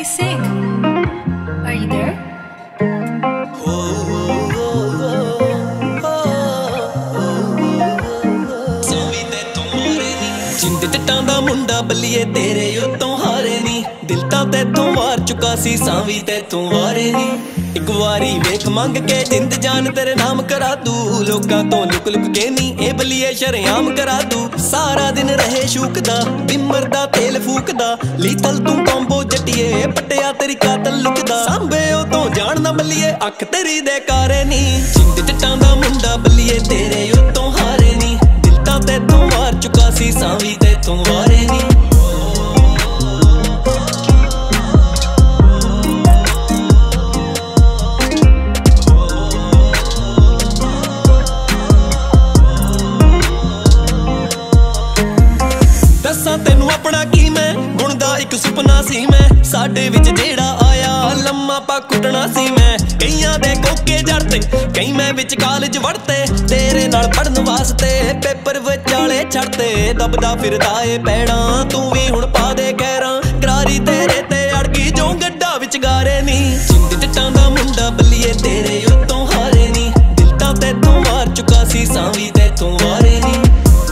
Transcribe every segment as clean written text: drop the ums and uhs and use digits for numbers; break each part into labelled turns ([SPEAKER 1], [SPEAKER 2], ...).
[SPEAKER 1] sick. Are you there?
[SPEAKER 2] ਜਿੰਦ ਜੱਟਾਂ ਦਾ ਮੁੰਡਾ ਬੱਲੀਏ ਤੇਰੇ ਉਤੋਂ ਹਾਰੇ ਨੀ ਦਿਲ ਤਾਂ ਤੈਥੋਂ ਵਾਰ ਚੁੱਕਾ ਸੀ ਸਾਵੀ ਤੈਥੋਂ ਵਾਰੇ ਨੀ ਇੱਕ ਵਾਰੀ ਵੇਖ ਮੰਗ ਕੇ ਜਿੰਦ ਜਾਨ ਤੇਰੇ ਨਾਮ ਕਰਾ ਦੂ ਲੋਕਾਂ ਤੋਂ ਲੁਕ ਲੁਕ ਕੇ ਨੀ ਇਹ ਬੱਲੀਏ ਸ਼ਰੇਆਮ ਕਰਾ ਦੂ ਸਾਰਾ ਦਿਨ ਰਹੇ ਸ਼ੂਕਦਾ ਬਿਮਰ ਦਾ ਤੇਲ ਫੂਕਦਾ ਲੀਤਲ ਤੂੰ ਕੰਬੋ ਜੱਟੀਏ ਪੱਟਿਆ ਤੇਰੀ ਕਾਤਲ ਲੁਕਦਾ ਸਾਂਭੇ ਉਹ ਤੋਂ ਜਾਣ ਨਾ ਬੱਲੀਏ ਅੱਖ ਤੇਰੀ ਦੇ ਕਾਰੇ ਨੀ ਜਿੰਦ ਜੱਟਾਂ ਦਾ ਮੁੰਡਾ ਬੱਲੀਏ ਤੇਰੇ ਉਤੋਂ ਹਾਰੇ ਨੀ ਦਿਲ ਤਾਂ ਤੈਥੋਂ ਵਾਰ ਚੁੱਕਾ ਸੀ ਸਾਵੀ ਤੈਥੋਂ ਵਾਰੇ ਨੀ ਦੱਸਾਂ ਤੈਨੂੰ ਆਪਣਾ ਕੀ ਮੈਂ ਗੁਣ ਦਾ ਇੱਕ ਸੁਪਨਾ ਸੀ ਮੈਂ ਸਾਡੇ ਵਿੱਚ ਜਿਹੜਾ ਆਇਆ ਲੰਮਾ ਪਾ ਕੁੱਟਣਾ ਸੀ ਮੈਂ ਕਈਆਂ ਦੇ ਕੋਕੇ ਜੜਤੇ ਕਈ ਮੈਂ ਵਿੱਚ ਕਾਲਜ ਵੜਤੇ ਤੇਰੇ ਨਾਲ ਪੜਨ ਵਾਸਤੇ ਪੇਪਰ ਵਿਚਾਲੇ ਛੱਡਤੇ ਦਬਦਾ ਫਿਰਦਾ ਏ ਪੈੜਾਂ ਤੂੰ ਵੀ ਹੁਣ ਪਾ ਦੇ ਕਹਿਰਾਂ ਕਰਾਰੀ ਤੇਰੇ ਤੇ ਅੜ ਗਈ ਜੋ ਗੱਡਾ ਵਿੱਚ ਗਾਰੇ ਨੀ ਜਿੰਦ ਜੱਟਾਂ ਦਾ ਮੁੰਡਾ ਬੱਲੀਏ ਤੇਰੇ ਉਤੋਂ ਹਾਰੇ ਨੀ ਦਿਲ ਤਾਂ ਤੈਥੋਂ ਵਾਰ ਚੁੱਕਾ ਸੀ ਸਾਵੀ ਤੈਥੋਂ ਵਾਰੇ ਨੀ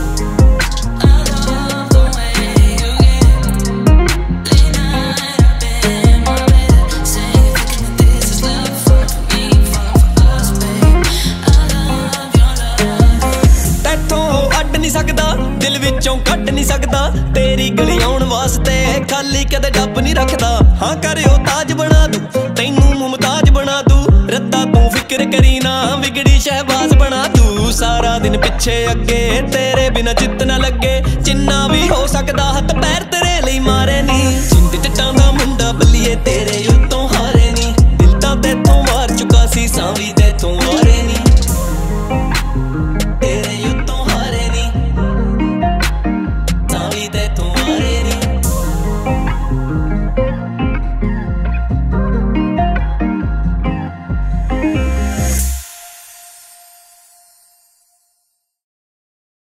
[SPEAKER 2] ਸਕਦਾ ਦਿਲ ਵਿੱਚੋਂ ਕੱਢ ਨਹੀਂ ਸਕਦਾ ਤੇਰੀ ਗਲੀ ਆਉਣ ਵਾਸਤੇ ਖਾਲੀ ਕਦੇ ਡੱਬ ਨਹੀਂ ਰੱਖਦਾ ਹਾਂ ਕਰਿਓ ਤਾਜ ਬਣਾ ਦੂ ਤੈਨੂੰ ਮੁਮਤਾਜ ਬਣਾ ਦੂ ਰੱਤਾ ਤੂੰ ਫਿਕਰ ਕਰੀ ਨਾ ਵਿਗੜੀ ਸ਼ਹਿਬਾਜ਼ ਬਣਾ ਦੂ ਸਾਰਾ ਦਿਨ ਪਿੱਛੇ ਅੱਗੇ ਤੇਰੇ ਬਿਨਾ ਚਿੱਤ ਨਾ ਲੱਗੇ ਜਿੰਨਾ